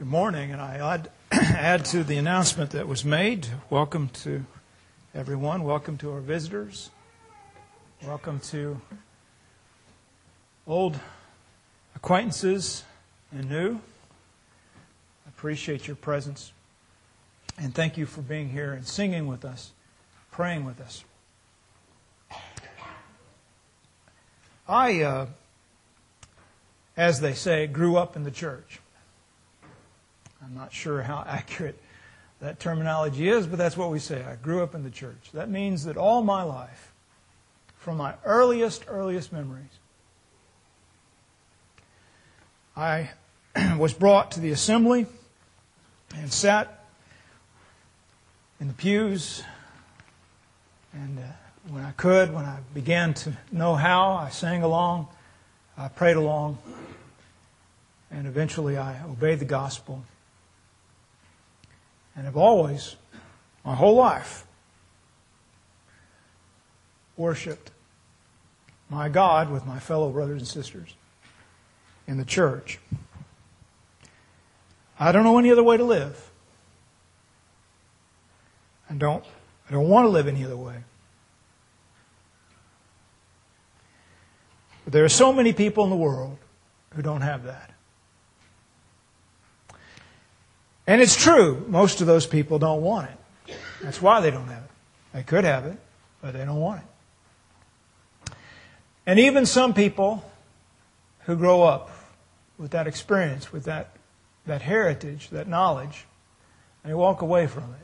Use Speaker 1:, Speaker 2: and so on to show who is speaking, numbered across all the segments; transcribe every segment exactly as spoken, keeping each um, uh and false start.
Speaker 1: Good morning, and I add, add to the announcement that was made. Welcome to everyone. Welcome to our visitors. Welcome to old acquaintances and new. I appreciate your presence. And thank you for being here and singing with us, praying with us. I, uh, as they say, grew up in the church. I'm not sure how accurate that terminology is, but that's what we say. I grew up in the church. That means that all my life, from my earliest, earliest memories, I was brought to the assembly and sat in the pews. And uh, when I could, when I began to know how, I sang along, I prayed along, and eventually I obeyed the gospel. And have always, my whole life, worshipped my God with my fellow brothers and sisters in the church. I don't know any other way to live. I don't, I don't want to live any other way. But there are so many people in the world who don't have that. And it's true, most of those people don't want it. That's why they don't have it. They could have it, but they don't want it. And even some people who grow up with that experience, with that, that heritage, that knowledge, they walk away from it.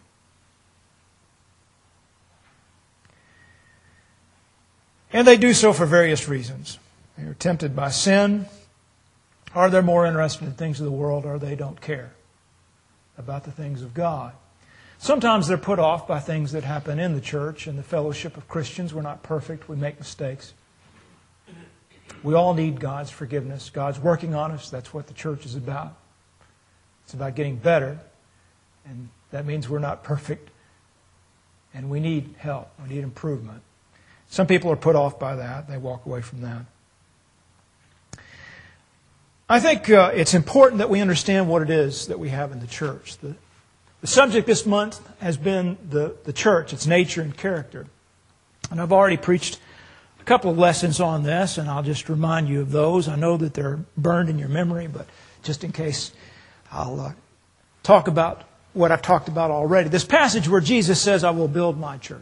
Speaker 1: And they do so for various reasons. They're tempted by sin, or they're more interested in things of the world, or they don't care about the things of God. Sometimes they're put off by things that happen in the church and the fellowship of Christians. We're not perfect. We make mistakes. We all need God's forgiveness. God's working on us. That's what the church is about. It's about getting better. And that means we're not perfect. And we need help. We need improvement. Some people are put off by that. They walk away from that. I think uh, it's important that we understand what it is that we have in the church. The, the subject this month has been the, the church, its nature and character. And I've already preached a couple of lessons on this, and I'll just remind you of those. I know that they're burned in your memory, but just in case, I'll uh, talk about what I've talked about already. This passage where Jesus says, I will build my church.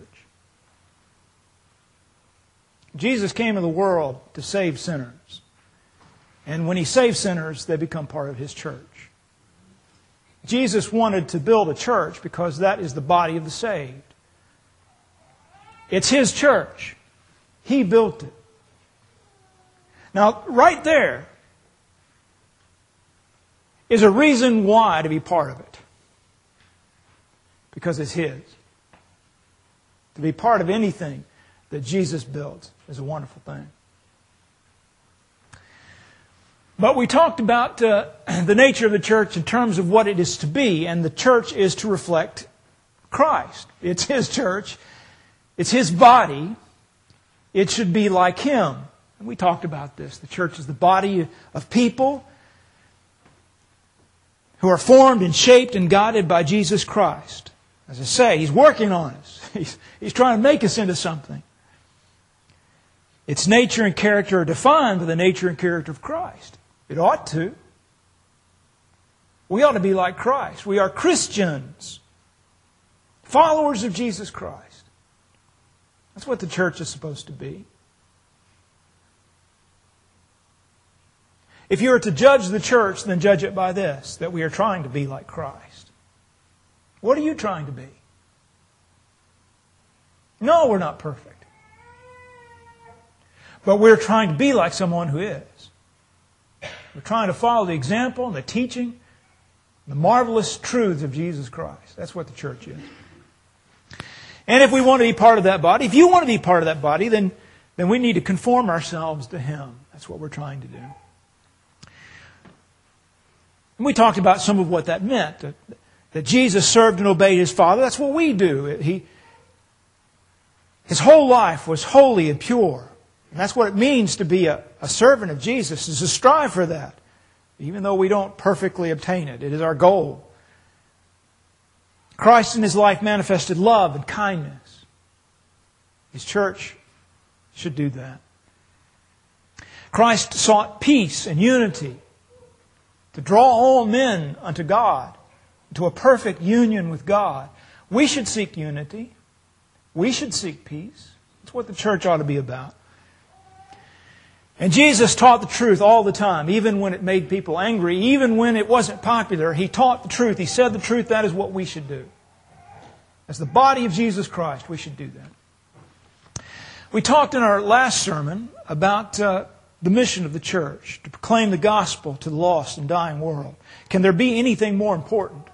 Speaker 1: Jesus came into the world to save sinners. And when He saves sinners, they become part of His church. Jesus wanted to build a church because that is the body of the saved. It's His church. He built it. Now, right there is a reason why to be part of it. Because it's His. To be part of anything that Jesus builds is a wonderful thing. But we talked about uh, the nature of the church in terms of what it is to be, and the church is to reflect Christ. It's His church. It's His body. It should be like Him. And we talked about this. The church is the body of people who are formed and shaped and guided by Jesus Christ. As I say, He's working on us. He's, he's trying to make us into something. Its nature and character are defined by the nature and character of Christ. It ought to. We ought to be like Christ. We are Christians. Followers of Jesus Christ. That's what the church is supposed to be. If you are to judge the church, then judge it by this, that we are trying to be like Christ. What are you trying to be? No, we're not perfect. But we're trying to be like someone who is. We're trying to follow the example and the teaching, the marvelous truths of Jesus Christ. That's what the church is. And if we want to be part of that body, if you want to be part of that body, then, then we need to conform ourselves to Him. That's what we're trying to do. And we talked about some of what that meant. That, that Jesus served and obeyed His Father. That's what we do. He, His whole life was holy and pure. And that's what it means to be a, a servant of Jesus, is to strive for that. even though we don't perfectly obtain it. It is our goal. Christ in His life manifested love and kindness. His church should do that. Christ sought peace and unity to draw all men unto God, to a perfect union with God. We should seek unity. We should seek peace. That's what the church ought to be about. And Jesus taught the truth all the time, even when it made people angry, even when it wasn't popular. He taught the truth. He said the truth. That is what we should do. As the body of Jesus Christ, we should do that. We talked in our last sermon about uh, the mission of the church, to proclaim the gospel to the lost and dying world. Can there be anything more important?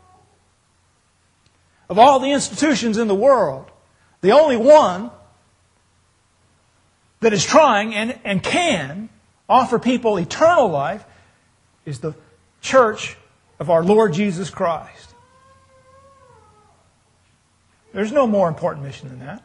Speaker 1: Of all the institutions in the world, the only one that is trying and, and can offer people eternal life is the church of our Lord Jesus Christ. There's no more important mission than that.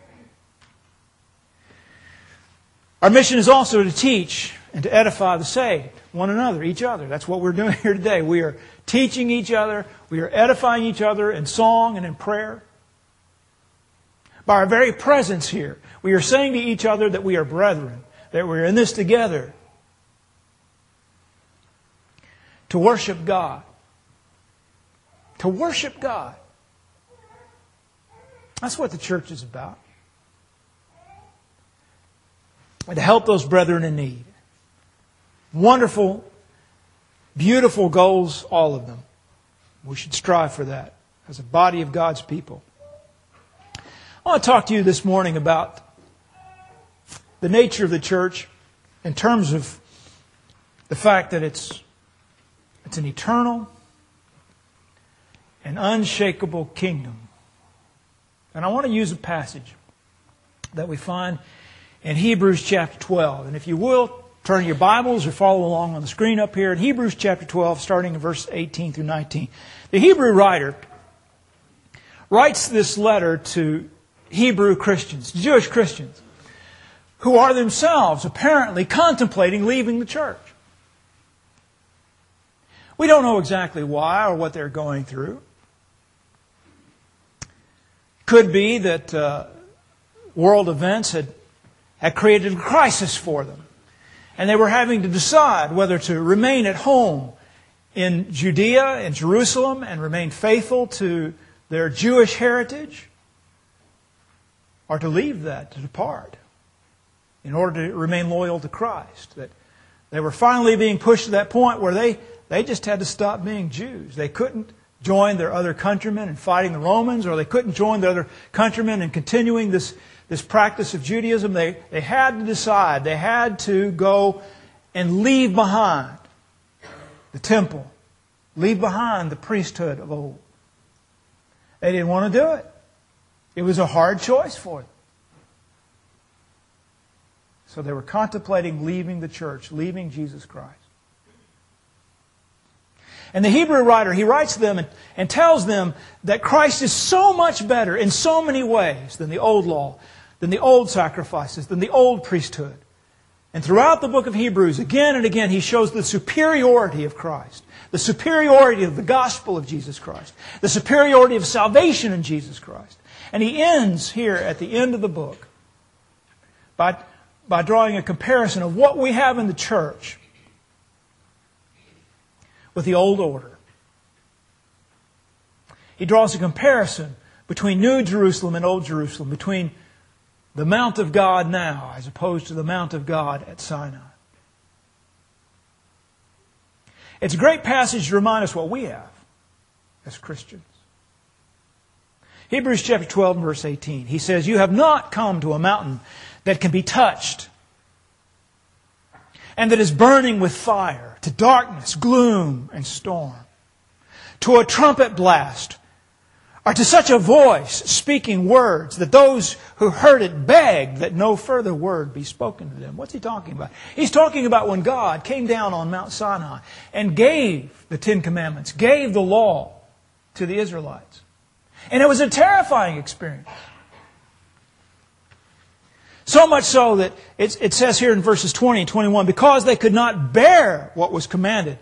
Speaker 1: Our mission is also to teach and to edify the saved, one another, each other. That's what we're doing here today. We are teaching each other. We are edifying each other in song and in prayer. By our very presence here, we are saying to each other that we are brethren, that we're in this together to worship God. To worship God. That's what the church is about. And to help those brethren in need. Wonderful, beautiful goals, all of them. We should strive for that as a body of God's people. I want to talk to you this morning about the nature of the church in terms of the fact that it's, it's an eternal and unshakable kingdom. And I want to use a passage that we find in Hebrews chapter twelve. And if you will, turn your Bibles or follow along on the screen up here in Hebrews chapter twelve, starting in verse eighteen through nineteen. The Hebrew writer writes this letter to Hebrew Christians, Jewish Christians, who are themselves apparently contemplating leaving the church. We don't know exactly why or what they're going through. Could be that uh, world events had, had created a crisis for them. And they were having to decide whether to remain at home in Judea, in Jerusalem, and remain faithful to their Jewish heritage, or to leave that, to depart, in order to remain loyal to Christ. That they were finally being pushed to that point where they, they just had to stop being Jews. They couldn't join their other countrymen in fighting the Romans, or they couldn't join the other countrymen in continuing this, this practice of Judaism. They, they had to decide. They had to go and leave behind the temple, leave behind the priesthood of old. They didn't want to do it. It was a hard choice for them. So they were contemplating leaving the church, leaving Jesus Christ. And the Hebrew writer, he writes to them and, and tells them that Christ is so much better in so many ways than the old law, than the old sacrifices, than the old priesthood. And throughout the book of Hebrews, again and again, he shows the superiority of Christ, the superiority of the gospel of Jesus Christ, the superiority of salvation in Jesus Christ. And he ends here at the end of the book by, by drawing a comparison of what we have in the church with the old order. He draws a comparison between New Jerusalem and Old Jerusalem, between the Mount of God now as opposed to the Mount of God at Sinai. It's a great passage to remind us what we have as Christians. Hebrews chapter twelve and verse eighteen. He says, "You have not come to a mountain that can be touched and that is burning with fire, to darkness, gloom, and storm, to a trumpet blast, or to such a voice speaking words that those who heard it begged that no further word be spoken to them." What's he talking about? He's talking about when God came down on Mount Sinai and gave the Ten Commandments, gave the law to the Israelites. And it was a terrifying experience. So much so that it, it says here in verses twenty and twenty-one, because they could not bear what was commanded.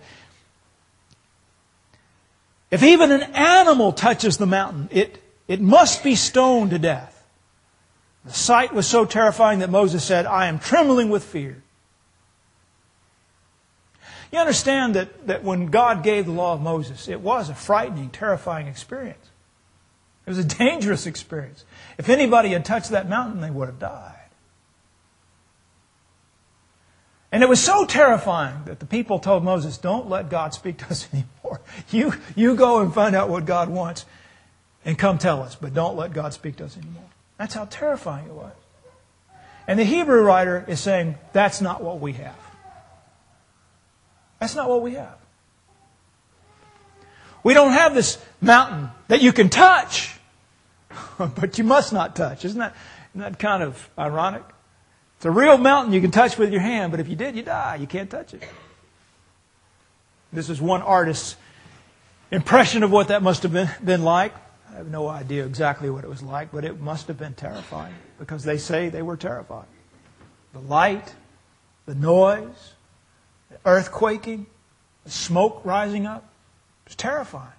Speaker 1: If even an animal touches the mountain, it, it must be stoned to death. The sight was so terrifying that Moses said, I am trembling with fear. You understand that, that when God gave the law of Moses, it was a frightening, terrifying experience. It was a dangerous experience. If anybody had touched that mountain, they would have died. And it was so terrifying that the people told Moses, don't let God speak to us anymore. You, you go and find out what God wants and come tell us, but don't let God speak to us anymore. That's how terrifying it was. And the Hebrew writer is saying, that's not what we have. That's not what we have. We don't have this mountain that you can touch, but you must not touch. Isn't that, isn't that kind of ironic? It's a real mountain you can touch with your hand, but if you did, you die. You can't touch it. This is one artist's impression of what that must have been, been like. I have no idea exactly what it was like, but it must have been terrifying because they say they were terrified. The light, the noise, the earth quaking, the smoke rising up. It was terrifying.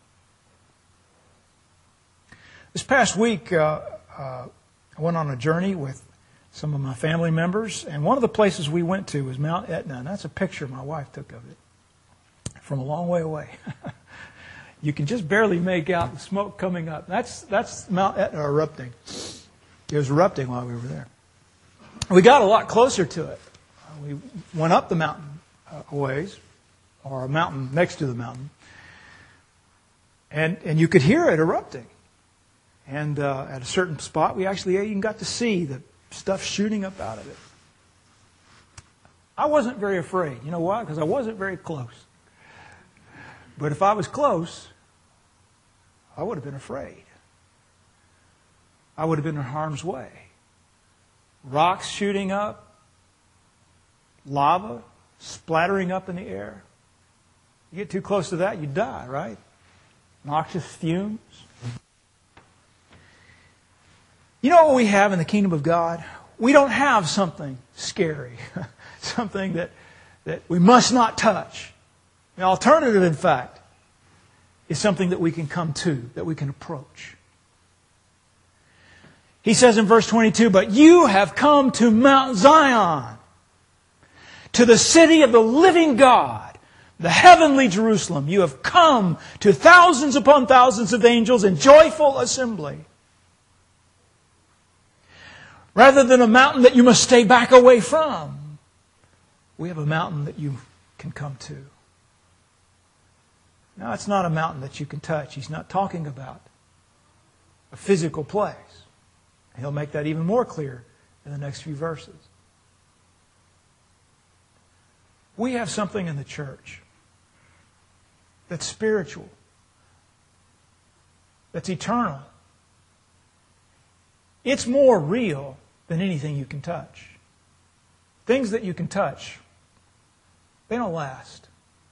Speaker 1: This past week, uh, uh, I went on a journey with some of my family members, and one of the places we went to was Mount Etna, and that's a picture my wife took of it from a long way away. You can just barely make out the smoke coming up. That's that's Mount Etna erupting. It was erupting while we were there. We got a lot closer to it. We went up the mountain a ways, or a mountain next to the mountain, and and you could hear it erupting. And uh, at a certain spot, we actually even got to see the stuff shooting up out of it. I wasn't very afraid. You know why? Because I wasn't very close. But if I was close, I would have been afraid. I would have been in harm's way. Rocks shooting up, lava splattering up in the air. You get too close to that, you die, right? Noxious fumes. You know what we have in the kingdom of God? We don't have something scary, something that, that we must not touch. The alternative, in fact, is something that we can come to, that we can approach. He says in verse twenty-two, but you have come to Mount Zion, to the city of the living God, the heavenly Jerusalem. You have come to thousands upon thousands of angels in joyful assembly. Rather than a mountain that you must stay back away from, we have a mountain that you can come to. Now, it's not a mountain that you can touch. He's not talking about a physical place. He'll make that even more clear in the next few verses. We have something in the church that's spiritual, that's eternal. It's more real than anything you can touch. Things that you can touch, they don't last.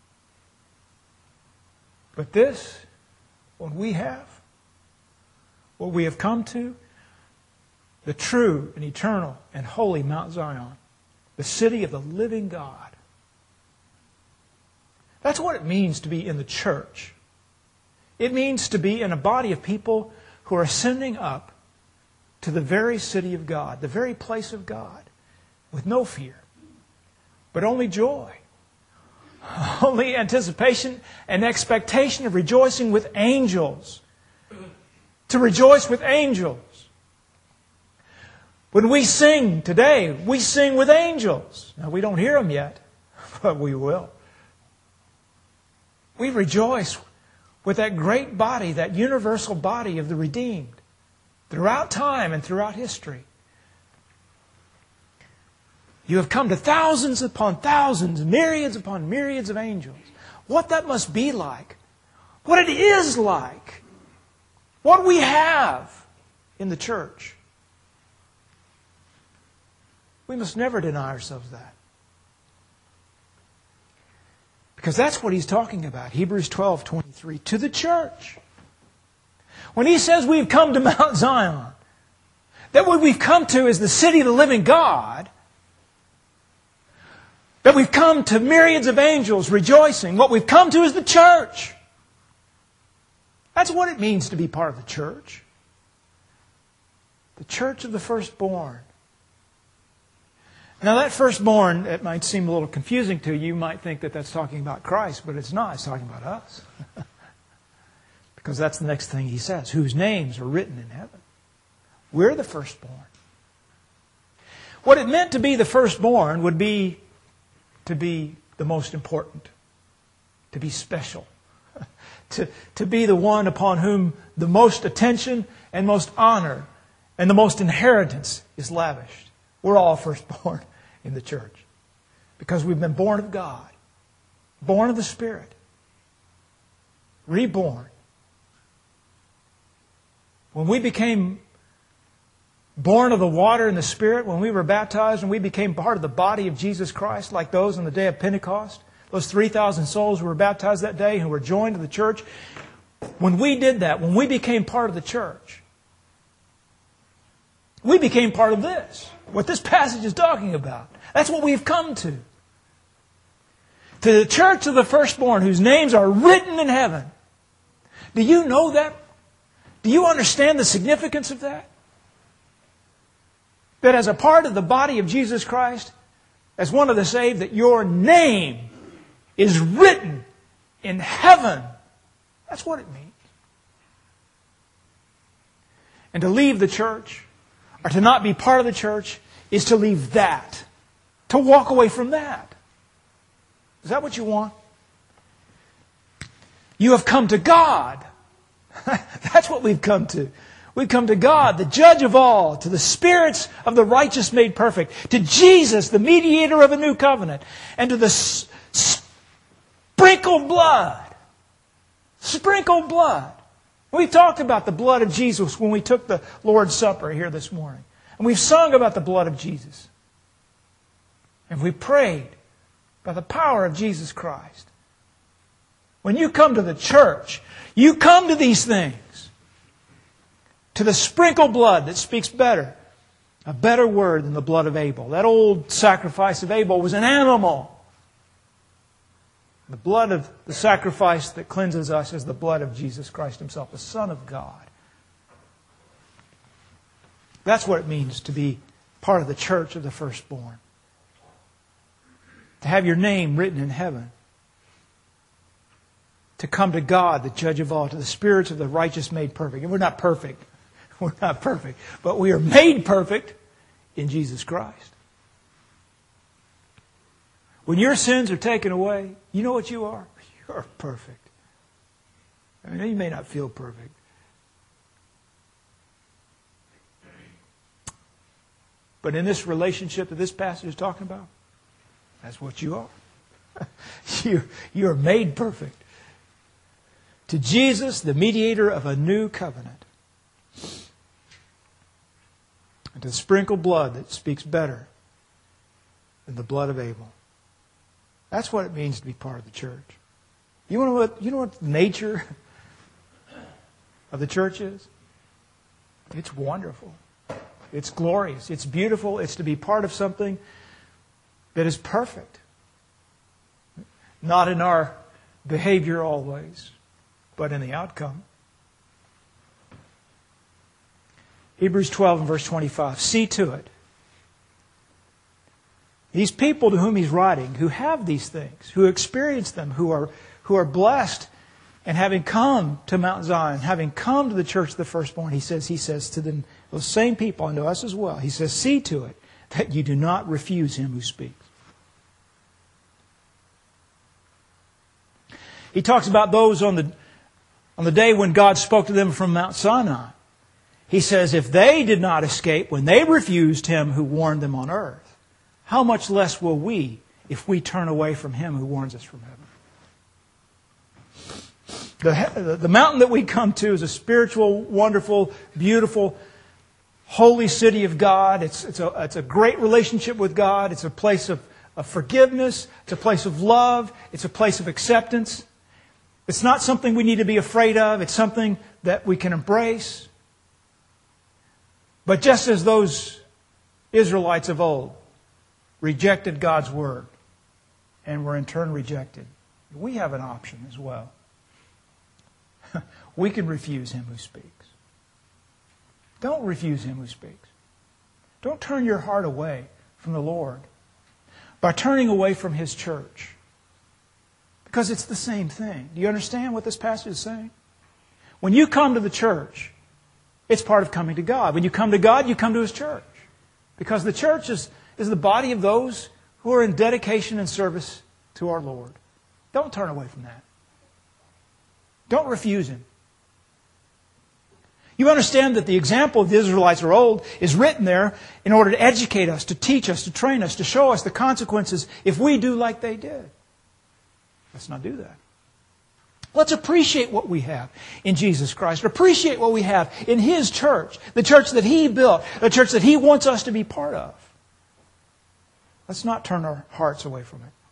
Speaker 1: But this, what we have, what we have come to, the true and eternal and holy Mount Zion, the city of the living God. That's what it means to be in the church. It means to be in a body of people who are ascending up to the very city of God, the very place of God, with no fear, but only joy. Only anticipation and expectation of rejoicing with angels. To rejoice with angels. When we sing today, we sing with angels. Now, we don't hear them yet, but we will. We rejoice with that great body, that universal body of the redeemed, throughout time and throughout history. You have come to thousands upon thousands, myriads upon myriads of angels. What that must be like. What it is like. What we have in the church. We must never deny ourselves that. Because that's what he's talking about. Hebrews twelve twenty-three. To the church. When he says we've come to Mount Zion, That what we've come to is the city of the living God. That we've come to myriads of angels rejoicing. What we've come to is the church. That's what it means to be part of the church. The church of the firstborn. Now that firstborn, it might seem a little confusing to you. You might think that that's talking about Christ, but it's not. It's talking about us. Because that's the next thing he says. Whose names are written in heaven. We're the firstborn. What it meant to be the firstborn would be to be the most important. To be special. to, to be the one upon whom the most attention and most honor and the most inheritance is lavished. We're all firstborn in the church. Because we've been born of God. Born of the Spirit. Reborn. When we became born of the water and the Spirit, when we were baptized and we became part of the body of Jesus Christ, like those on the day of Pentecost, those three thousand souls who were baptized that day, who were joined to the church, when we did that, when we became part of the church, we became part of this. What this passage is talking about. That's what we've come to. To the church of the firstborn, whose names are written in heaven. Do you know that? Do you understand the significance of that? That as a part of the body of Jesus Christ, as one of the saved, that your name is written in heaven. That's what it means. And to leave the church, or to not be part of the church, is to leave that. To walk away from that. Is that what you want? You have come to God. That's what we've come to. We've come to God, the judge of all, to the spirits of the righteous made perfect, to Jesus, the mediator of a new covenant, and to the s- sprinkled blood. Sprinkled blood. We talked about the blood of Jesus when we took the Lord's Supper here this morning. And we've sung about the blood of Jesus. And we prayed by the power of Jesus Christ. When you come to the church, you come to these things. To the sprinkled blood that speaks better. A better word than the blood of Abel. That old sacrifice of Abel was an animal. The blood of the sacrifice that cleanses us is the blood of Jesus Christ Himself, the Son of God. That's what it means to be part of the church of the firstborn. To have your name written in heaven. To come to God, the judge of all, to the spirits of the righteous made perfect. And we're not perfect. We're not perfect. But we are made perfect in Jesus Christ. When your sins are taken away, you know what you are? You're perfect. I mean, you may not feel perfect. But in this relationship that this passage is talking about, that's what you are. you, you are made perfect. To Jesus, the mediator of a new covenant. And to the sprinkled blood that speaks better than the blood of Abel. That's what it means to be part of the church. You know what, you know what the nature of the church is? It's wonderful. It's glorious. It's beautiful. It's to be part of something that is perfect. Not in our behavior always, but in the outcome. Hebrews twelve and verse twenty-five. See to it. These people to whom he's writing, who have these things, who experience them, who are, who are blessed, and having come to Mount Zion, having come to the church of the firstborn, he says, he says to them, those same people, and to us as well, he says, see to it that you do not refuse him who speaks. He talks about those on the, on the day when God spoke to them from Mount Sinai. He says, if they did not escape when they refused him who warned them on earth, how much less will we if we turn away from him who warns us from heaven? The, the mountain that we come to is a spiritual, wonderful, beautiful, holy city of God. It's, it's, a, it's a great relationship with God. It's a place of, of forgiveness. It's a place of love. It's a place of acceptance. It's not something we need to be afraid of. It's something that we can embrace. But just as those Israelites of old rejected God's Word and were in turn rejected, we have an option as well. We can refuse Him who speaks. Don't refuse Him who speaks. Don't turn your heart away from the Lord by turning away from His church. Because it's the same thing. Do you understand what this passage is saying? When you come to the church, it's part of coming to God. When you come to God, you come to His church. Because the church is, is the body of those who are in dedication and service to our Lord. Don't turn away from that. Don't refuse Him. You understand that the example of the Israelites of old is written there in order to educate us, to teach us, to train us, to show us the consequences if we do like they did. Let's not do that. Let's appreciate what we have in Jesus Christ. Appreciate what we have in His church, the church that He built, the church that He wants us to be part of. Let's not turn our hearts away from it.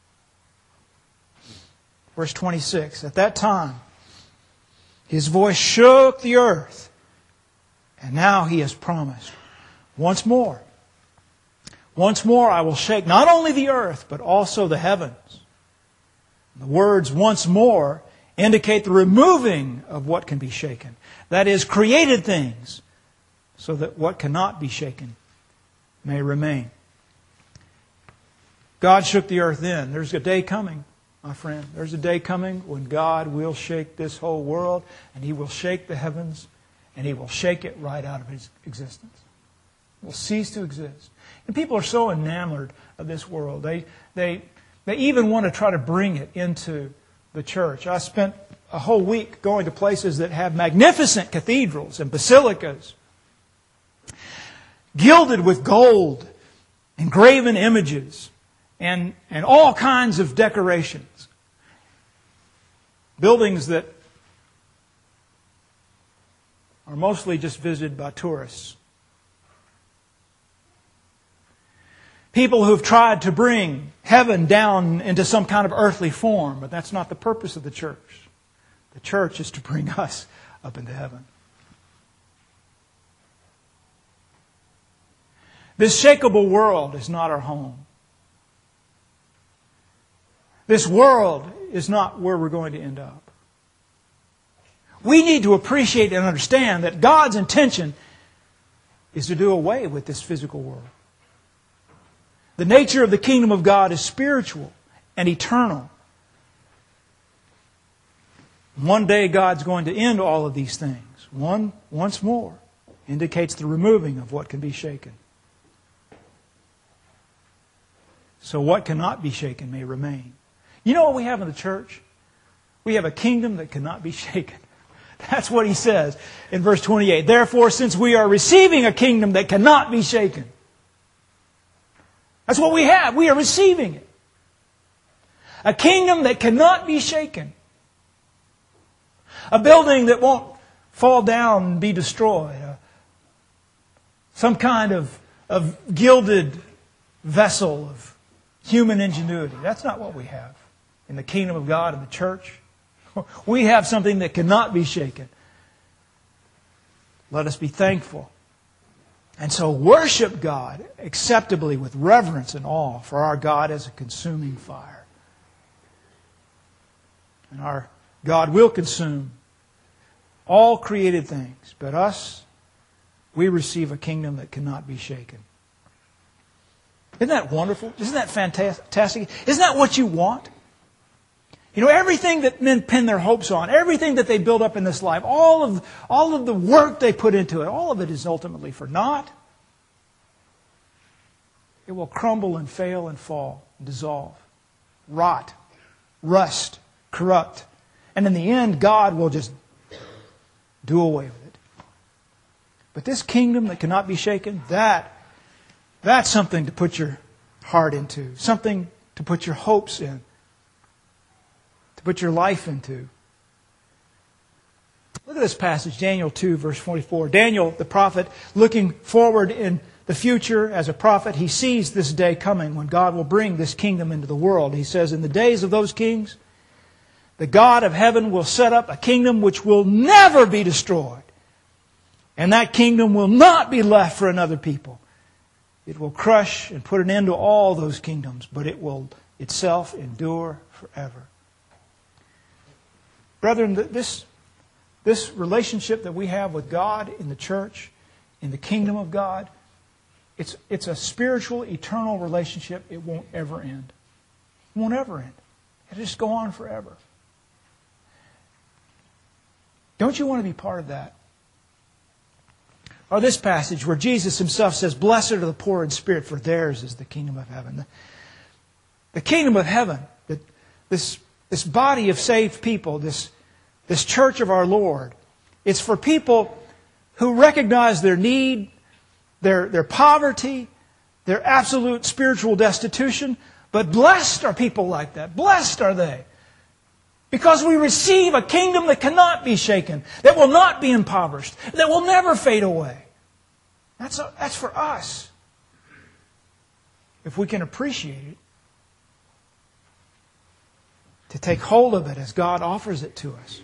Speaker 1: Verse twenty-six, at that time, His voice shook the earth, and now He has promised, once more, once more I will shake not only the earth, but also the heavens. The words once more indicate the removing of what can be shaken. That is, created things, so that what cannot be shaken may remain. God shook the earth then. There's a day coming, my friend. There's a day coming when God will shake this whole world, and He will shake the heavens, and He will shake it right out of His existence. It will cease to exist. And people are so enamored of this world. They, they, they even want to try to bring it into the church. I spent a whole week going to places that have magnificent cathedrals and basilicas, gilded with gold, engraven images, and, and all kinds of decorations. Buildings that are mostly just visited by tourists. People who've tried to bring heaven down into some kind of earthly form, but that's not the purpose of the church. The church is to bring us up into heaven. This shakeable world is not our home. This world is not where we're going to end up. We need to appreciate and understand that God's intention is to do away with this physical world. The nature of the kingdom of God is spiritual and eternal. One day God's going to end all of these things. One, once more, indicates the removing of what can be shaken. So what cannot be shaken may remain. You know what we have in the church? We have a kingdom that cannot be shaken. That's what he says in verse twenty-eight. Therefore, since we are receiving a kingdom that cannot be shaken. That's what we have. We are receiving it. A kingdom that cannot be shaken. A building that won't fall down and be destroyed. Some kind of, of gilded vessel of human ingenuity. That's not what we have in the kingdom of God and the church. We have something that cannot be shaken. Let us be thankful. And so worship God acceptably with reverence and awe, for our God is a consuming fire. And our God will consume all created things. But us, we receive a kingdom that cannot be shaken. Isn't that wonderful? Isn't that fantastic? Isn't that what you want? You know, everything that men pin their hopes on, everything that they build up in this life, all of, all of the work they put into it, all of it is ultimately for naught. It will crumble and fail and fall, and dissolve, rot, rust, corrupt. And in the end, God will just do away with it. But this kingdom that cannot be shaken, that, that's something to put your heart into, something to put your hopes in, to put your life into. Look at this passage, Daniel two, verse forty-four. Daniel, the prophet, looking forward in the future as a prophet, he sees this day coming when God will bring this kingdom into the world. He says, in the days of those kings, the God of heaven will set up a kingdom which will never be destroyed. And that kingdom will not be left for another people. It will crush and put an end to all those kingdoms, but it will itself endure forever. Brethren, this, this relationship that we have with God in the church, in the kingdom of God, it's, it's a spiritual, eternal relationship. It won't ever end. It won't ever end. It'll just go on forever. Don't you want to be part of that? Or this passage where Jesus Himself says, "Blessed are the poor in spirit, for theirs is the kingdom of heaven." The, the kingdom of heaven, the, this, this body of saved people, this, this church of our Lord, it's for people who recognize their need, their, their poverty, their absolute spiritual destitution. But blessed are people like that. Blessed are they. Because we receive a kingdom that cannot be shaken, that will not be impoverished, that will never fade away. That's, a, that's for us. If we can appreciate it, to take hold of it as God offers it to us.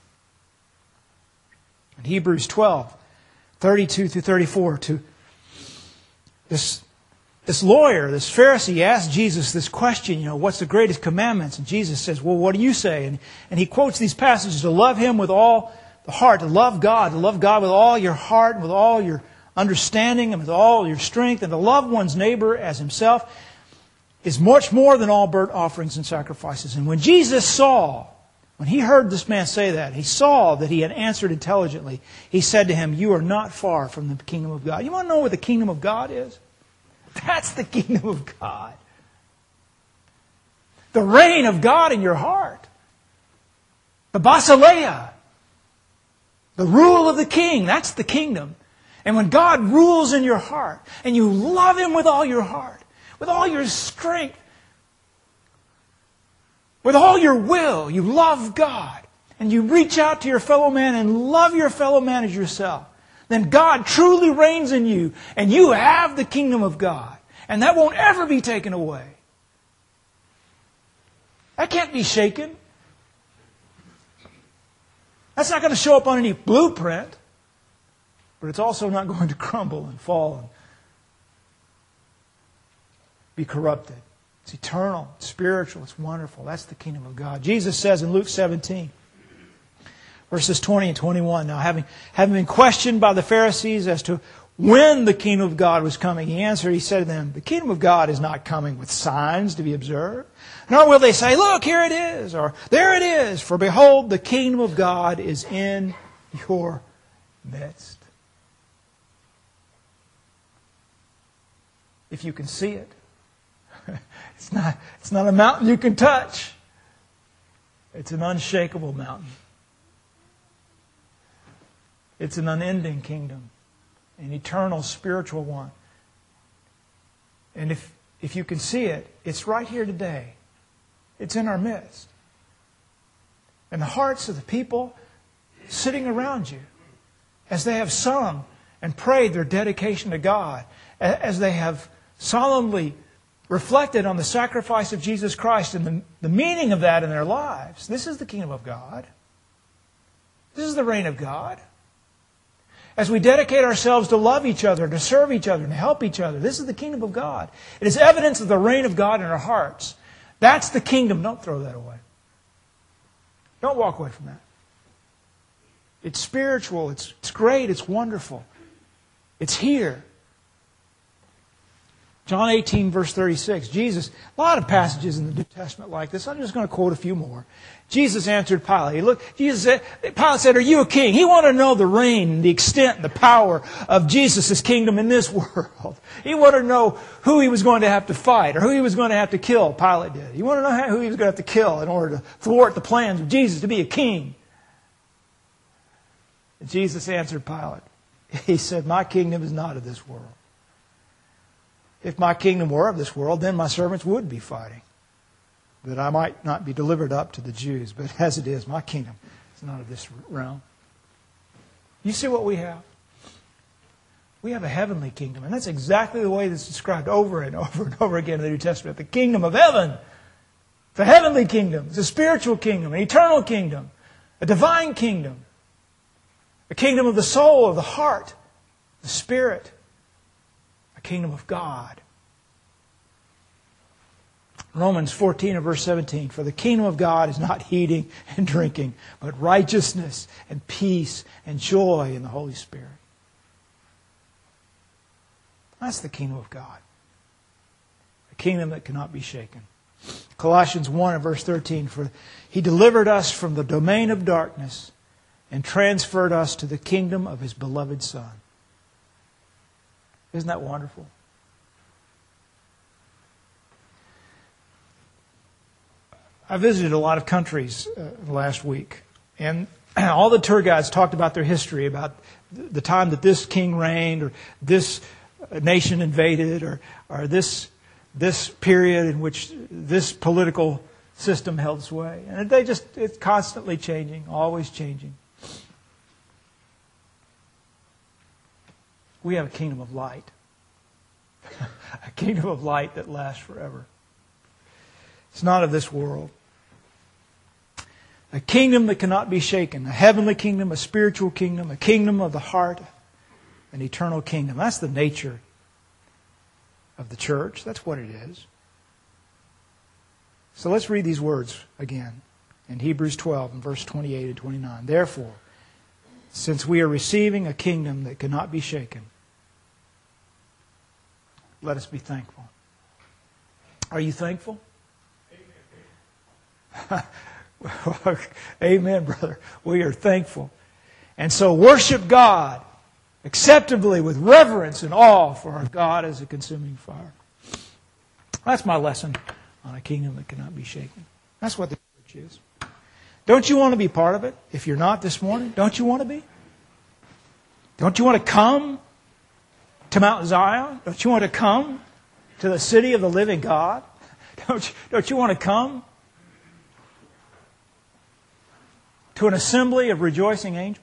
Speaker 1: In Hebrews twelve, thirty-two through thirty-four, to this, this lawyer, this Pharisee asked Jesus this question, you know, what's the greatest commandments? And Jesus says, well, what do you say? And, and he quotes these passages, to love Him with all the heart, to love God, to love God with all your heart, with all your understanding, and with all your strength, and to love one's neighbor as himself, is much more than all burnt offerings and sacrifices. And when Jesus saw, when He heard this man say that, He saw that he had answered intelligently, He said to him, you are not far from the kingdom of God. You want to know what the kingdom of God is? That's the kingdom of God. The reign of God in your heart. The basileia. The rule of the king. That's the kingdom. And when God rules in your heart, and you love Him with all your heart, with all your strength, with all your will, you love God, and you reach out to your fellow man and love your fellow man as yourself, then God truly reigns in you, and you have the kingdom of God. And that won't ever be taken away. That can't be shaken. That's not going to show up on any blueprint. But it's also not going to crumble and fall and be corrupted. It's eternal, it's spiritual, it's wonderful. That's the kingdom of God. Jesus says in Luke seventeen, verses twenty and twenty-one, now having, having been questioned by the Pharisees as to when the kingdom of God was coming, He answered, He said to them, the kingdom of God is not coming with signs to be observed, nor will they say, look, here it is, or there it is, for behold, the kingdom of God is in your midst. If you can see it, it's not, it's not a mountain you can touch. It's an unshakable mountain. It's an unending kingdom, an eternal spiritual one. And if, if you can see it, it's right here today. It's in our midst. And the hearts of the people sitting around you, as they have sung and prayed their dedication to God, as they have solemnly reflected on the sacrifice of Jesus Christ and the, the meaning of that in their lives. This is the kingdom of God. This is the reign of God. As we dedicate ourselves to love each other, to serve each other, and to help each other, this is the kingdom of God. It is evidence of the reign of God in our hearts. That's the kingdom. Don't throw that away. Don't walk away from that. It's spiritual. It's, it's great. It's wonderful. It's here. John eighteen, verse thirty-six. Jesus, a lot of passages in the New Testament like this. I'm just going to quote a few more. Jesus answered Pilate. Look, Jesus said, Pilate said, are you a king? He wanted to know the reign, the extent, the power of Jesus' kingdom in this world. He wanted to know who he was going to have to fight or who he was going to have to kill. Pilate did. He wanted to know who he was going to have to kill in order to thwart the plans of Jesus to be a king. And Jesus answered Pilate. He said, my kingdom is not of this world. If my kingdom were of this world, then my servants would be fighting, that I might not be delivered up to the Jews. But as it is, my kingdom is not of this realm. You see what we have? We have a heavenly kingdom. And that's exactly the way that's described over and over and over again in the New Testament. The kingdom of heaven. It's a heavenly kingdom. It's a spiritual kingdom, an eternal kingdom, a divine kingdom. A kingdom of the soul, of the heart, the spirit. A kingdom of God. Romans fourteen and verse seventeen. For the kingdom of God is not eating and drinking, but righteousness and peace and joy in the Holy Spirit. That's the kingdom of God. A kingdom that cannot be shaken. Colossians one and verse thirteen. For He delivered us from the domain of darkness and transferred us to the kingdom of His beloved Son. Isn't that wonderful? I visited a lot of countries uh, last week, and all the tour guides talked about their history, about the time that this king reigned, or this nation invaded, or, or this this period in which this political system held sway. And they just, it's constantly changing, always changing. We have a kingdom of light. A kingdom of light that lasts forever. It's not of this world. A kingdom that cannot be shaken. A heavenly kingdom, a spiritual kingdom, a kingdom of the heart, an eternal kingdom. That's the nature of the church. That's what it is. So let's read these words again in Hebrews twelve and verse twenty-eight and twenty-nine. Therefore, since we are receiving a kingdom that cannot be shaken, let us be thankful. Are you thankful? Amen, brother. We are thankful. And so worship God acceptably with reverence and awe, for our God is a consuming fire. That's my lesson on a kingdom that cannot be shaken. That's what the church is. Don't you want to be part of it? If you're not this morning, don't you want to be? Don't you want to come to Mount Zion? Don't you want to come to the city of the living God? Don't you, don't you want to come to an assembly of rejoicing angels?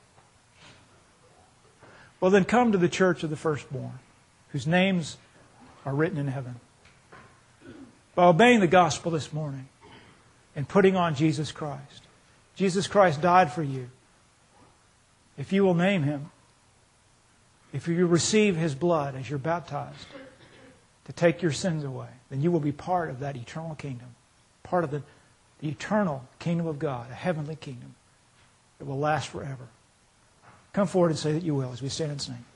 Speaker 1: Well, then come to the church of the firstborn, whose names are written in heaven. By obeying the gospel this morning and putting on Jesus Christ. Jesus Christ died for you. If you will name Him, if you receive His blood as you're baptized to take your sins away, then you will be part of that eternal kingdom. Part of the, the eternal kingdom of God, a heavenly kingdom that will last forever. Come forward and say that you will as we stand and sing.